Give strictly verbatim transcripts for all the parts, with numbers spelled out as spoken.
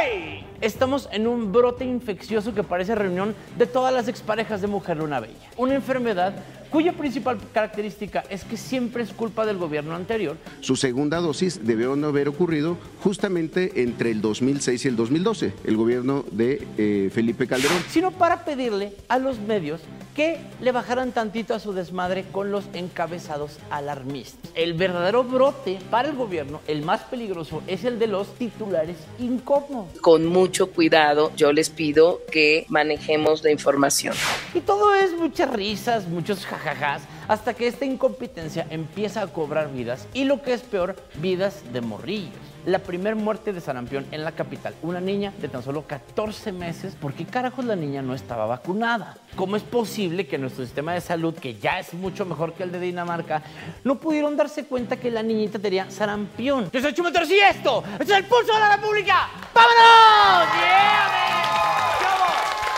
Hoy estamos en un brote infeccioso que parece reunión de todas las exparejas de Mujer Luna Bella. Una enfermedad cuya principal característica es que siempre es culpa del gobierno anterior. Su segunda dosis debió no haber ocurrido justamente entre el dos mil seis y el dos mil doce, el gobierno de eh, Felipe Calderón. Sino para pedirle a los medios que le bajaran tantito a su desmadre con los encabezados alarmistas. El verdadero brote para el gobierno, el más peligroso, es el de los titulares incómodos. Con mucho cuidado, yo les pido que manejemos la información. Y todo es muchas risas, muchos jajajás, hasta que esta incompetencia empieza a cobrar vidas, y lo que es peor, vidas de morrillos. La primer muerte de sarampión en la capital, una niña de tan solo catorce meses. ¿Por qué carajos la niña no estaba vacunada? ¿Cómo es posible que nuestro sistema de salud, que ya es mucho mejor que el de Dinamarca, no pudieron darse cuenta que la niñita tenía sarampión? Yo soy Chuma Torres y esto, esto es el Pulso de la República. ¡Vámonos! ¡Yeah, man! ¡Chavos!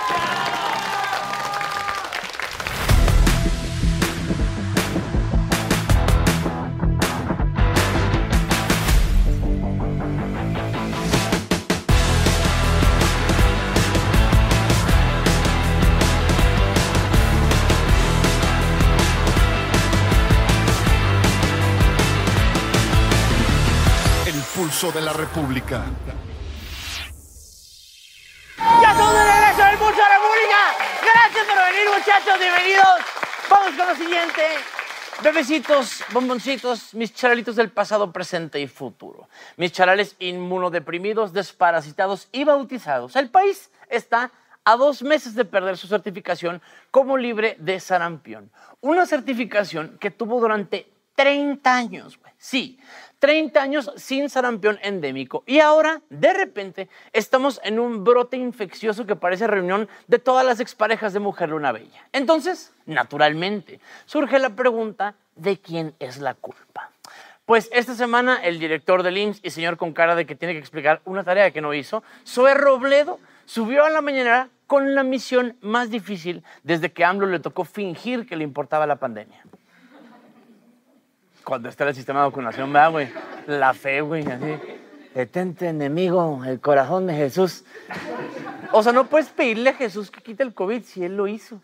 Pulso de la República. ¡Ya estamos de regreso en el Pulso de la República! ¡Gracias por venir, muchachos! ¡Bienvenidos! Vamos con lo siguiente. Bebecitos, bomboncitos, mis charalitos del pasado, presente y futuro. Mis charales inmunodeprimidos, desparasitados y bautizados. El país está a dos meses de perder su certificación como libre de sarampión. Una certificación que tuvo durante treinta años, güey. Sí, treinta años sin sarampión endémico. Y ahora, de repente, estamos en un brote infeccioso que parece reunión de todas las exparejas de Mujer Luna Bella. Entonces, naturalmente, surge la pregunta de quién es la culpa. Pues esta semana el director del I M S S y señor con cara de que tiene que explicar una tarea que no hizo, Zoé Robledo, subió a la mañanera con la misión más difícil desde que a AMLO le tocó fingir que le importaba la pandemia. Cuando está el sistema de vacunación, ¿verdad, güey? La fe, güey, así. Detente, enemigo, el corazón de Jesús. O sea, no puedes pedirle a Jesús que quite el COVID si él lo hizo.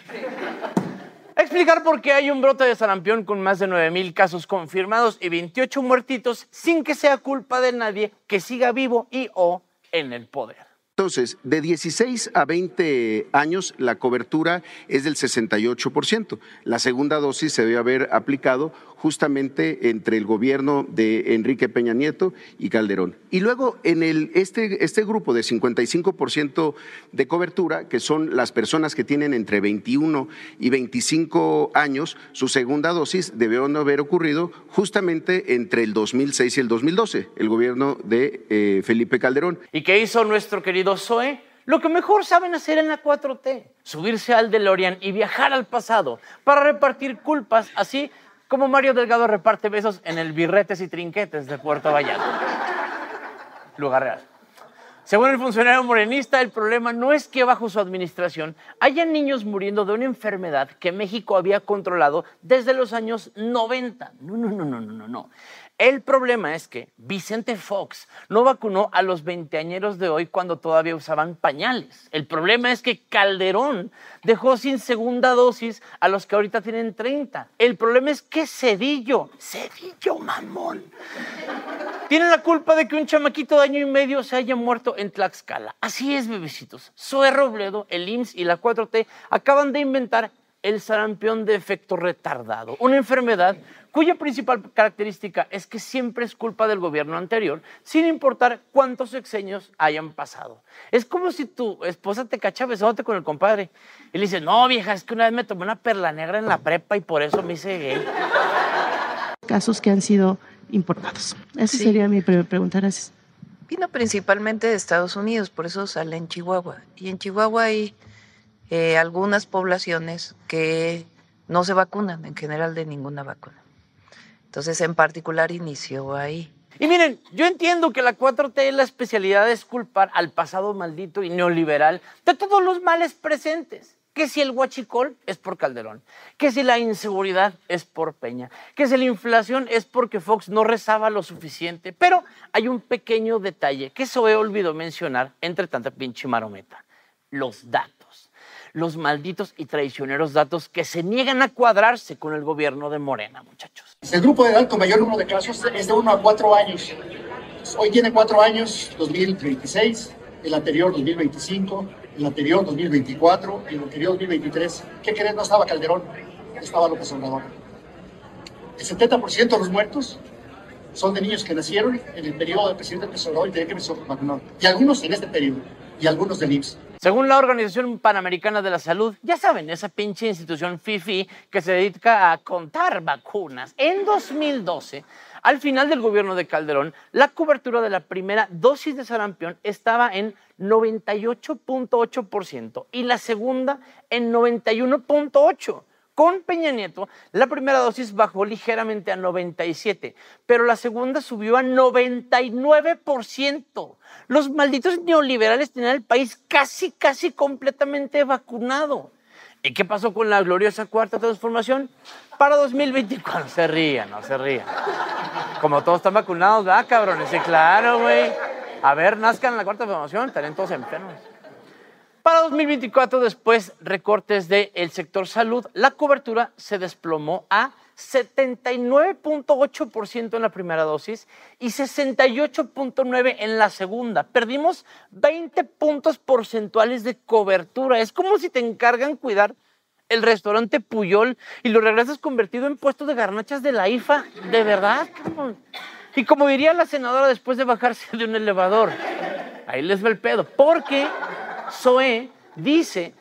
Explicar por qué hay un brote de sarampión con más de nueve mil casos confirmados y veintiocho muertitos sin que sea culpa de nadie que siga vivo y o en el poder. Entonces, de dieciséis a veinte años, la cobertura es del sesenta y ocho por ciento. La segunda dosis se debe haber aplicado justamente entre el gobierno de Enrique Peña Nieto y Calderón. Y luego, en el, este, este grupo de cincuenta y cinco por ciento de cobertura, que son las personas que tienen entre veintiuno y veinticinco años, su segunda dosis debió no haber ocurrido justamente entre el dos mil seis y el dos mil doce, el gobierno de eh, Felipe Calderón. ¿Y qué hizo nuestro querido Zoé? Lo que mejor saben hacer en la cuatro T, subirse al DeLorean y viajar al pasado para repartir culpas, así como Mario Delgado reparte besos en el Birretes y Trinquetes de Puerto Vallarta. Lugar real. Según el funcionario morenista, el problema no es que bajo su administración haya niños muriendo de una enfermedad que México había controlado desde los años noventa. No, no, no, no, no, no. El problema es que Vicente Fox no vacunó a los veinteañeros de hoy cuando todavía usaban pañales. El problema es que Calderón dejó sin segunda dosis a los que ahorita tienen treinta. El problema es que Cedillo, Cedillo mamón, tiene la culpa de que un chamaquito de año y medio se haya muerto en Tlaxcala. Así es, bebecitos. Zoé Robledo, el I M S S y la cuatro T acaban de inventar el sarampión de efecto retardado, una enfermedad cuya principal característica es que siempre es culpa del gobierno anterior, sin importar cuántos sexenios hayan pasado. Es como si tu esposa te cacha besándote con el compadre y le dices, no, vieja, es que una vez me tomé una perla negra en la prepa y por eso me hice gay. Casos que han sido importados. Esa Sí. sería mi primera pregunta. Gracias. Vino principalmente de Estados Unidos, por eso sale en Chihuahua. Y en Chihuahua hay eh, algunas poblaciones que no se vacunan, en general de ninguna vacuna. Entonces, en particular, inició ahí. Y miren, yo entiendo que la cuatro T, la especialidad es culpar al pasado maldito y neoliberal de todos los males presentes. que si el huachicol es por Calderón, que si la inseguridad es por Peña, que si la inflación es porque Fox no rezaba lo suficiente. Pero hay un pequeño detalle que Zoe olvidó mencionar entre tanta pinche marometa. Los datos. Los malditos y traicioneros datos que se niegan a cuadrarse con el gobierno de Morena, muchachos. El grupo de edad con mayor número de casos es de uno a cuatro años. Hoy tiene cuatro años, dos mil veintiséis, el anterior dos mil veinticinco, el anterior dos mil veinticuatro y el anterior dos mil veintitrés. ¿Qué creen? No estaba Calderón, estaba López Obrador. El setenta por ciento de los muertos son de niños que nacieron en el periodo del presidente López Obrador y tenían que ser vacunados. Y algunos en este periodo, y algunos del I M S S. Según la Organización Panamericana de la Salud, ya saben, esa pinche institución fifi que se dedica a contar vacunas. En dos mil doce, al final del gobierno de Calderón, la cobertura de la primera dosis de sarampión estaba en noventa y ocho punto ocho por ciento y la segunda en noventa y uno punto ocho por ciento. Con Peña Nieto, la primera dosis bajó ligeramente a noventa y siete, pero la segunda subió a noventa y nueve por ciento. Los malditos neoliberales tenían el país casi, casi completamente vacunado. ¿Y qué pasó con la gloriosa cuarta transformación? Para dos mil veinticuatro, no se rían, no se rían. Como todos están vacunados, ¿verdad, cabrones? Sí, claro, güey. A ver, nazcan en la cuarta transformación, estarían todos enfermos. Para dos mil veinticuatro, después recortes del sector salud, la cobertura se desplomó a setenta y nueve punto ocho por ciento en la primera dosis y sesenta y ocho punto nueve por ciento en la segunda. Perdimos veinte puntos porcentuales de cobertura. Es como si te encargan cuidar el restaurante Puyol y lo regresas convertido en puesto de garnachas de la I F A. ¿De verdad, cabrón? Y como diría la senadora después de bajarse de un elevador, ahí les va el pedo, porque Zoe dice,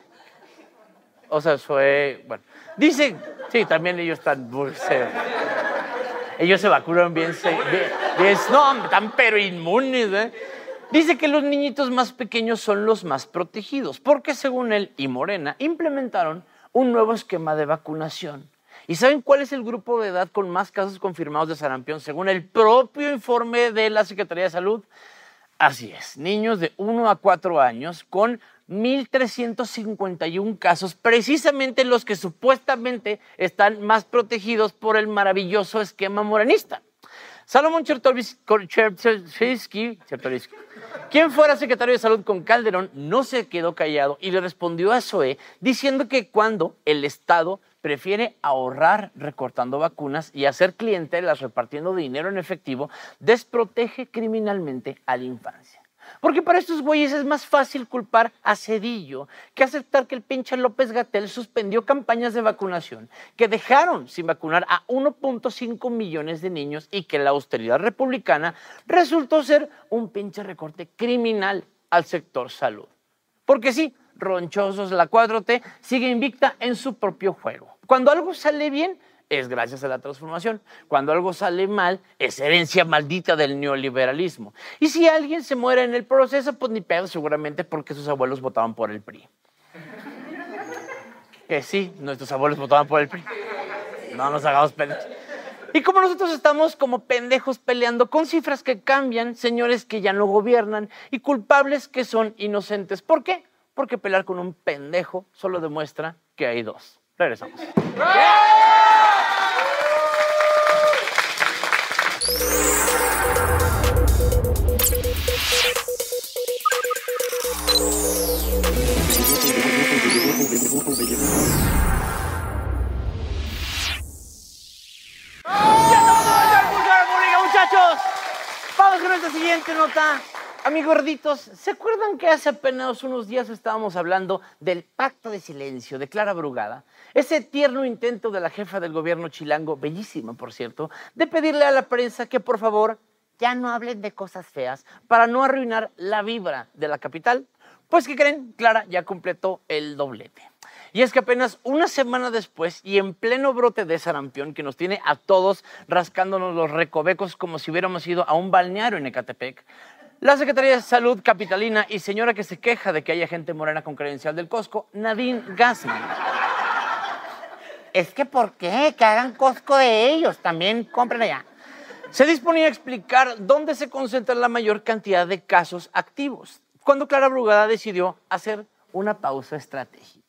o sea, Zoe, bueno, dice, sí, también ellos están muy serios. Ellos se vacunan bien, bien, bien, no, están pero inmunes, ¿eh? Dice que los niñitos más pequeños son los más protegidos, porque según él y Morena implementaron un nuevo esquema de vacunación. ¿Y saben cuál es el grupo de edad con más casos confirmados de sarampión según el propio informe de la Secretaría de Salud? Así es, niños de uno a cuatro años con mil trescientos cincuenta y uno casos, precisamente los que supuestamente están más protegidos por el maravilloso esquema morenista. Salomón Chertorivsky, quien fuera secretario de Salud con Calderón, no se quedó callado y le respondió a Zoe diciendo que cuando el Estado prefiere ahorrar recortando vacunas y hacer clientelas repartiendo dinero en efectivo, desprotege criminalmente a la infancia. Porque para estos güeyes es más fácil culpar a Cedillo que aceptar que el pinche López-Gatell suspendió campañas de vacunación, que dejaron sin vacunar a uno punto cinco millones de niños y que la austeridad republicana resultó ser un pinche recorte criminal al sector salud. Porque sí, ronchosos, la cuatro T sigue invicta en su propio juego. Cuando algo sale bien, es gracias a la transformación. Cuando algo sale mal, es herencia maldita del neoliberalismo. Y si alguien se muere en el proceso, pues ni pedo, seguramente porque sus abuelos votaban por el P R I. Que sí, nuestros abuelos votaban por el P R I. No nos hagamos pendejos. Y como nosotros estamos como pendejos peleando con cifras que cambian, señores que ya no gobiernan y culpables que son inocentes. ¿Por qué? Porque pelear con un pendejo solo demuestra que hay dos. Regresamos. Muchachos, vamos con esta siguiente nota. Amigos gorditos, ¿se acuerdan que hace apenas unos días estábamos hablando del pacto de silencio de Clara Brugada? Ese tierno intento de la jefa del gobierno chilango, bellísima por cierto, de pedirle a la prensa que por favor ya no hablen de cosas feas para no arruinar la vibra de la capital. Pues, ¿qué creen? Clara ya completó el doblete. Y es que apenas una semana después y en pleno brote de sarampión que nos tiene a todos rascándonos los recovecos como si hubiéramos ido a un balneario en Ecatepec, la Secretaría de Salud capitalina y señora que se queja de que haya gente morena con credencial del Costco, Nadine Gassman. Es que ¿por qué? Que hagan Costco de ellos, también compren allá. Se disponía a explicar dónde se concentra la mayor cantidad de casos activos, cuando Clara Brugada decidió hacer una pausa estratégica.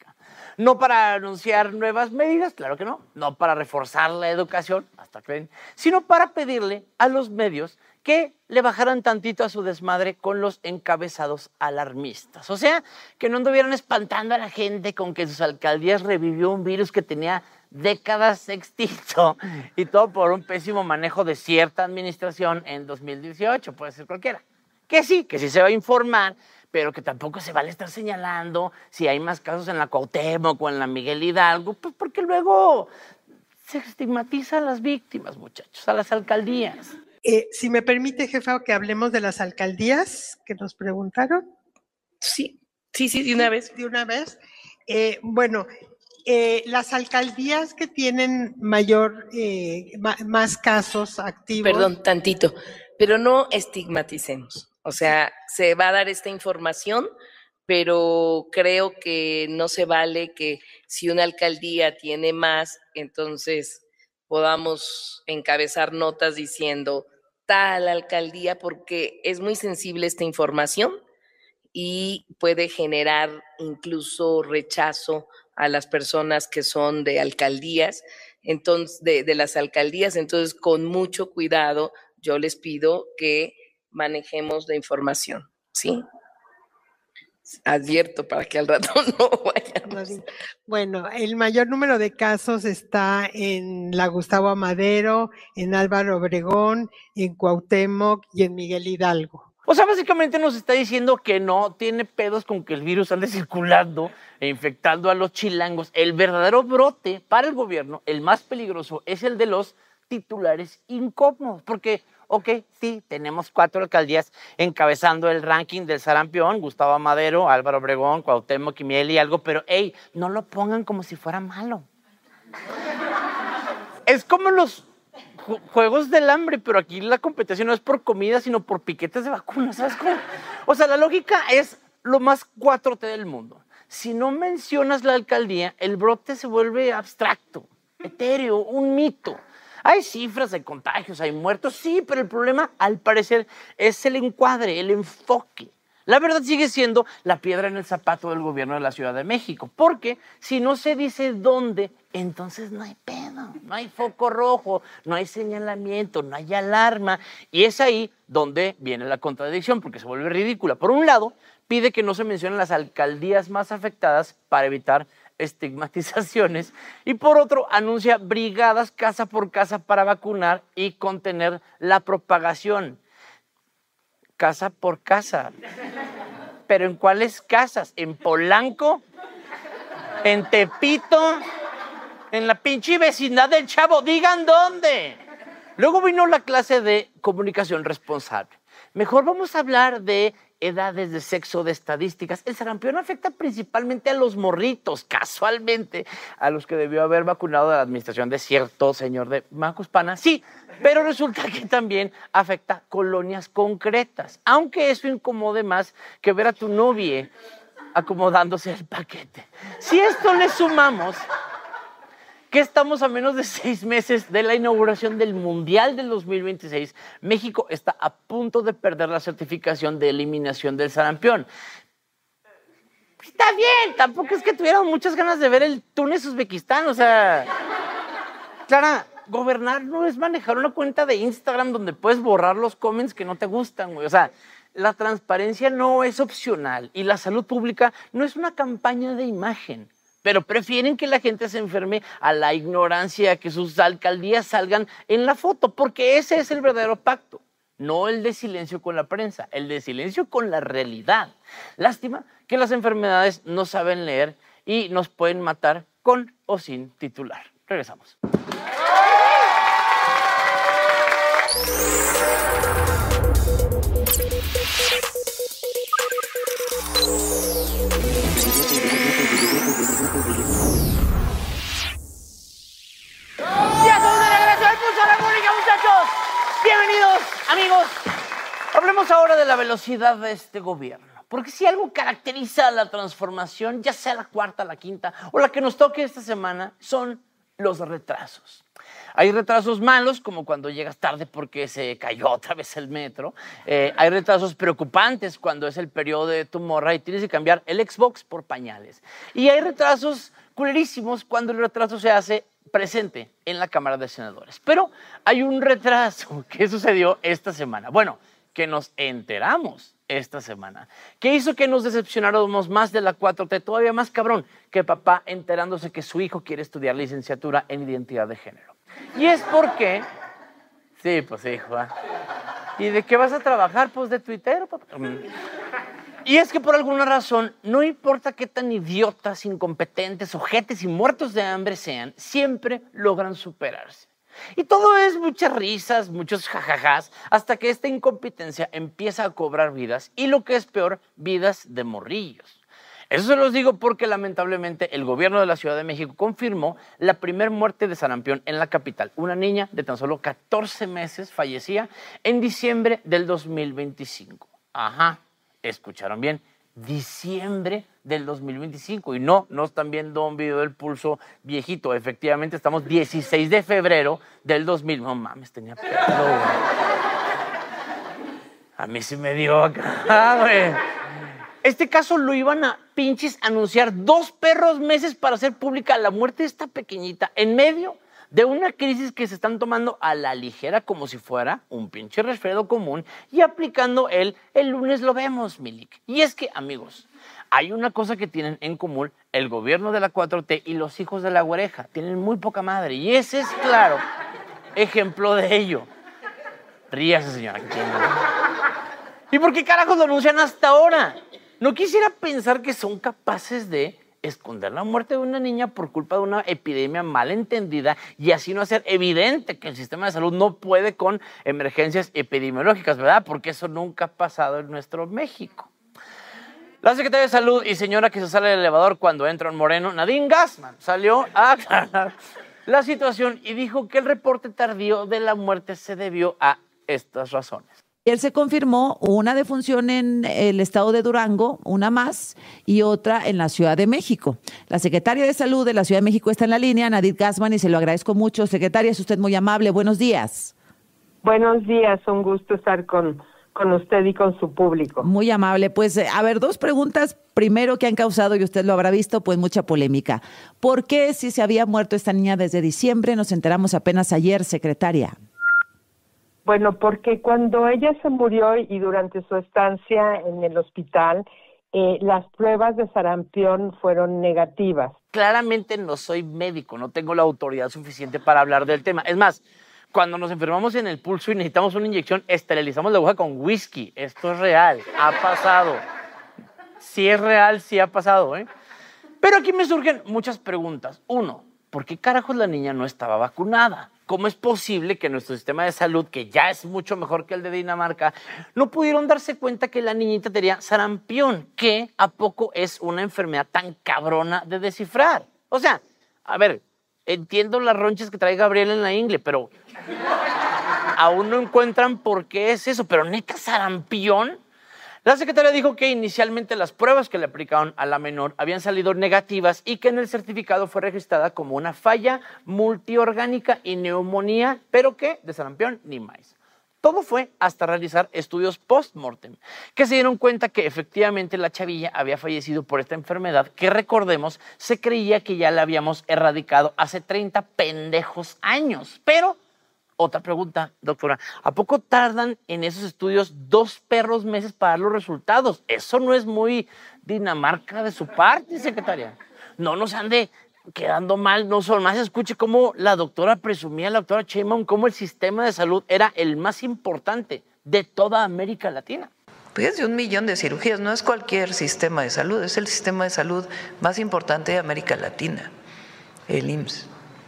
No para anunciar nuevas medidas, claro que no, no para reforzar la educación, hasta creen, sino para pedirle a los medios que le bajaran tantito a su desmadre con los encabezados alarmistas. O sea, que no anduvieran espantando a la gente con que sus alcaldías revivió un virus que tenía décadas extinto y todo por un pésimo manejo de cierta administración en dos mil dieciocho, puede ser cualquiera. Que sí, que sí se va a informar, pero que tampoco se vale estar señalando si hay más casos en la Cuauhtémoc o en la Miguel Hidalgo, pues porque luego se estigmatiza a las víctimas, muchachos, a las alcaldías. Eh, si me permite, jefa, que hablemos de las alcaldías que nos preguntaron. Sí, sí, sí, de una vez. De una vez. Eh, bueno, eh, las alcaldías que tienen mayor, eh, ma- más casos activos. Perdón, tantito, pero no estigmaticemos. O sea, se va a dar esta información, pero creo que no se vale que si una alcaldía tiene más, entonces podamos encabezar notas diciendo tal alcaldía, porque es muy sensible esta información y puede generar incluso rechazo a las personas que son de alcaldías, entonces, de, de las alcaldías. Entonces, con mucho cuidado, yo les pido que manejemos la información, ¿sí? Advierto para que al rato no vayamos. Bueno, el mayor número de casos está en la Gustavo Amadero, en Álvaro Obregón, en Cuauhtémoc y en Miguel Hidalgo. O sea, básicamente nos está diciendo que no tiene pedos con que el virus ande circulando e infectando a los chilangos. El verdadero brote para el gobierno, el más peligroso, es el de los titulares incómodos, porque, ok, sí, tenemos cuatro alcaldías encabezando el ranking del sarampión, Gustavo Amadero, Álvaro Obregón, Cuauhtémoc y Miguel y algo, pero, hey, no lo pongan como si fuera malo. Es como los ju- juegos del hambre, pero aquí la competencia no es por comida, sino por piquetes de vacunas, ¿sabes cómo? O sea, la lógica es lo más cuatro T del mundo. Si no mencionas la alcaldía, el brote se vuelve abstracto, etéreo, un mito. Hay cifras de contagios, hay muertos, sí, pero el problema, al parecer, es el encuadre, el enfoque. La verdad sigue siendo la piedra en el zapato del gobierno de la Ciudad de México, porque si no se dice dónde, entonces no hay pedo, no hay foco rojo, no hay señalamiento, no hay alarma, y es ahí donde viene la contradicción, porque se vuelve ridícula. Por un lado, pide que no se mencionen las alcaldías más afectadas para evitar estigmatizaciones, y por otro anuncia brigadas casa por casa para vacunar y contener la propagación. Casa por casa. ¿Pero en cuáles casas? ¿En Polanco? ¿En Tepito? ¿En la pinche vecindad del Chavo? Digan dónde. Luego vino la clase de comunicación responsable. Mejor vamos a hablar de edades, de sexo, de estadísticas. El sarampión afecta principalmente a los morritos, casualmente, a los que debió haber vacunado la administración de cierto señor de Macuspana. Sí, pero resulta que también afecta colonias concretas, aunque eso incomode más que ver a tu novia acomodándose el paquete. Si esto le sumamos que estamos a menos de seis meses de la inauguración del Mundial del dos mil veintiséis, México está a punto de perder la certificación de eliminación del sarampión. Está bien, tampoco es que tuvieran muchas ganas de ver el Túnez-Uzbekistán, o sea... Clara, gobernar no es manejar una cuenta de Instagram donde puedes borrar los comments que no te gustan, güey. O sea, la transparencia no es opcional y la salud pública no es una campaña de imagen. Pero prefieren que la gente se enferme a la ignorancia, que sus alcaldías salgan en la foto, porque ese es el verdadero pacto, no el de silencio con la prensa, el de silencio con la realidad. Lástima que las enfermedades no saben leer y nos pueden matar con o sin titular. Regresamos. Ya estamos de regreso al Pulso de la República, muchachos. Bienvenidos, amigos. Hablemos ahora de la velocidad de este gobierno. Porque si algo caracteriza a la transformación, ya sea la cuarta, la quinta o la que nos toque esta semana, son los retrasos. Hay retrasos malos, como cuando llegas tarde porque se cayó otra vez el metro. Eh, hay retrasos preocupantes cuando es el periodo de tu morra y tienes que cambiar el Xbox por pañales. Y hay retrasos culerísimos cuando el retraso se hace presente en la Cámara de Senadores. Pero hay un retraso que sucedió esta semana. Bueno, que nos enteramos esta semana, que hizo que nos decepcionáramos más de la cuatro T, todavía más cabrón que papá enterándose que su hijo quiere estudiar licenciatura en identidad de género. Y es porque, sí, pues hijo, ¿eh? ¿Y de qué vas a trabajar? Pues de tuitero, papá. Y es que por alguna razón, no importa qué tan idiotas, incompetentes, ojetes y muertos de hambre sean, siempre logran superarse. Y todo es muchas risas, muchos jajajás, hasta que esta incompetencia empieza a cobrar vidas y lo que es peor, vidas de morrillos. Eso se los digo porque lamentablemente el gobierno de la Ciudad de México confirmó la primera muerte de sarampión en la capital. Una niña de tan solo catorce meses fallecía en diciembre del dos mil veinticinco. Ajá, escucharon bien. Diciembre del dos mil veinticinco. Y no, no están viendo un video del Pulso viejito. Efectivamente, estamos dieciséis de febrero del dos mil. No mames, tenía pedo, güey. A mí sí me dio acá, güey. Este caso lo iban a pinches anunciar dos perros meses para hacer pública la muerte de esta pequeñita en medio de una crisis que se están tomando a la ligera como si fuera un pinche resfriado común y aplicando el el lunes lo vemos, Milik. Y es que, amigos, hay una cosa que tienen en común el gobierno de la cuatro T y los hijos de la güereja. Tienen muy poca madre y ese es, claro, ejemplo de ello. Ríase, señora. ¿Y por qué carajos lo anuncian hasta ahora? No quisiera pensar que son capaces de esconder la muerte de una niña por culpa de una epidemia mal entendida y así no hacer evidente que el sistema de salud no puede con emergencias epidemiológicas, ¿verdad? Porque eso nunca ha pasado en nuestro México. La secretaria de Salud y señora que se sale del elevador cuando entra un moreno, Nadine Gassman, salió a aclarar la situación y dijo que el reporte tardío de la muerte se debió a estas razones. Ayer se confirmó una defunción en el estado de Durango, una más, y otra en la Ciudad de México. La secretaria de Salud de la Ciudad de México está en la línea, Nadine Gassman, y se lo agradezco mucho. Secretaria, es usted muy amable. Buenos días. Buenos días, un gusto estar con, con usted y con su público. Muy amable. Pues, a ver, dos preguntas. Primero, que han causado, y usted lo habrá visto, pues mucha polémica. ¿Por qué, si se había muerto esta niña desde diciembre, nos enteramos apenas ayer, secretaria? Bueno, porque cuando ella se murió y durante su estancia en el hospital, eh, las pruebas de sarampión fueron negativas. Claramente no soy médico, no tengo la autoridad suficiente para hablar del tema. Es más, cuando nos enfermamos en el pulso y necesitamos una inyección, esterilizamos la aguja con whisky. Esto es real, ha pasado. Sí es real, sí ha pasado, ¿eh? Pero aquí me surgen muchas preguntas. Uno, ¿por qué carajos la niña no estaba vacunada? ¿Cómo es posible que nuestro sistema de salud, que ya es mucho mejor que el de Dinamarca, no pudieron darse cuenta que la niñita tenía sarampión, que a poco es una enfermedad tan cabrona de descifrar? O sea, a ver, entiendo las ronchas que trae Gabriel en la ingle, pero aún no encuentran por qué es eso. Pero neta, sarampión. La secretaria dijo que inicialmente las pruebas que le aplicaron a la menor habían salido negativas y que en el certificado fue registrada como una falla multiorgánica y neumonía, pero que de sarampión ni más. Todo fue hasta realizar estudios post-mortem, que se dieron cuenta que efectivamente la chavilla había fallecido por esta enfermedad que, recordemos, se creía que ya la habíamos erradicado hace treinta pendejos años. Pero otra pregunta, doctora, ¿a poco tardan en esos estudios dos perros meses para dar los resultados? Eso no es muy Dinamarca de su parte, secretaria. No nos ande quedando mal, no solo más escuche cómo la doctora presumía, la doctora Sheinbaum, cómo el sistema de salud era el más importante de toda América Latina. Pues de un millón de cirugías, no es cualquier sistema de salud, es el sistema de salud más importante de América Latina, el I M S S,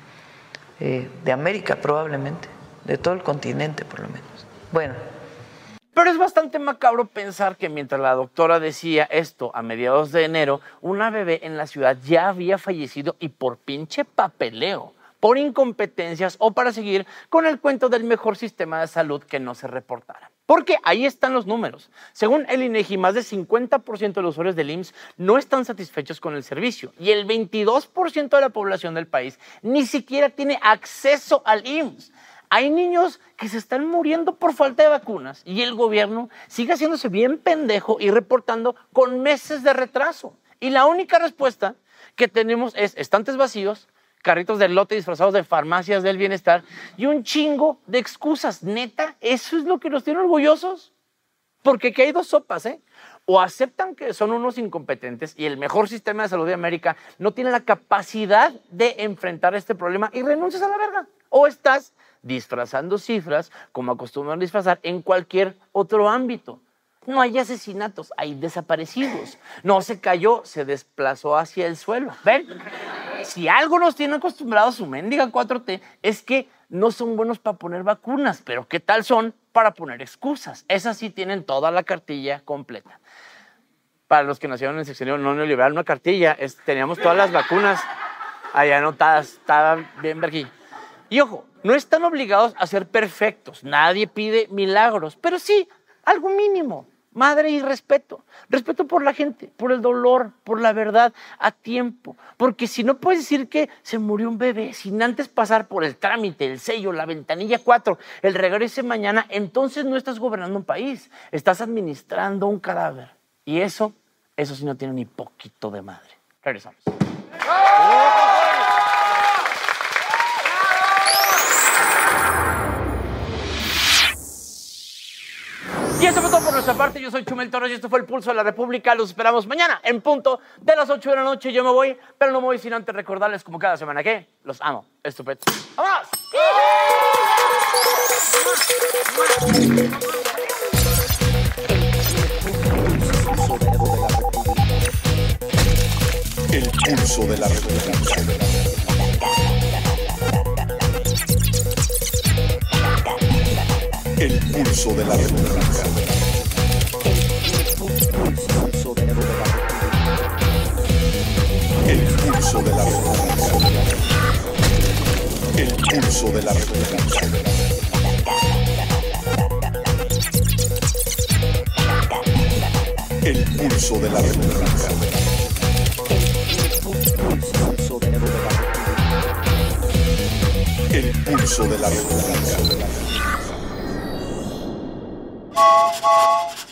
eh, de América probablemente. De todo el continente, por lo menos. Bueno. Pero es bastante macabro pensar que mientras la doctora decía esto a mediados de enero, una bebé en la ciudad ya había fallecido y por pinche papeleo, por incompetencias o para seguir con el cuento del mejor sistema de salud que no se reportara. Porque ahí están los números. Según el INEGI, más del cincuenta por ciento de los usuarios del I M S S no están satisfechos con el servicio y el veintidós por ciento de la población del país ni siquiera tiene acceso al I M S S. Hay niños que se están muriendo por falta de vacunas y el gobierno sigue haciéndose bien pendejo y reportando con meses de retraso. Y la única respuesta que tenemos es estantes vacíos, carritos de lote disfrazados de farmacias del bienestar y un chingo de excusas. Neta, ¿eso es lo que nos tiene orgullosos? Porque aquí hay dos sopas, ¿eh? O aceptan que son unos incompetentes y el mejor sistema de salud de América no tiene la capacidad de enfrentar este problema y renuncias a la verga. O estás disfrazando cifras como acostumbran disfrazar en cualquier otro ámbito. No hay asesinatos, hay desaparecidos. No se cayó, se desplazó hacia el suelo. ¿Ven? Si algo nos tiene acostumbrados su mendiga cuatro T es que no son buenos para poner vacunas, pero ¿qué tal son para poner excusas? Esas sí tienen toda la cartilla completa. Para los que nacieron en el sexenio no neoliberal, una cartilla, es, teníamos todas las vacunas ahí anotadas, estaban bien vergui. Y ojo, no están obligados a ser perfectos, nadie pide milagros, pero sí algo mínimo. Madre y respeto, respeto por la gente, por el dolor, por la verdad, a tiempo. Porque si no puedes decir que se murió un bebé sin antes pasar por el trámite, el sello, la ventanilla cuatro, el regrese mañana, entonces no estás gobernando un país, estás administrando un cadáver. Y eso, eso sí no tiene ni poquito de madre. Regresamos. Y eso fue todo por nuestra parte. Yo soy Chumel Torres y esto fue El Pulso de la República. Los esperamos mañana en punto de las ocho de la noche. Yo me voy, pero no me voy sin antes recordarles como cada semana que los amo. Estupendos. ¡Vámonos! El Pulso de la República. El Pulso de la República. El Pulso de la República. El Pulso de la República. El Pulso de la República. El Pulso de la República.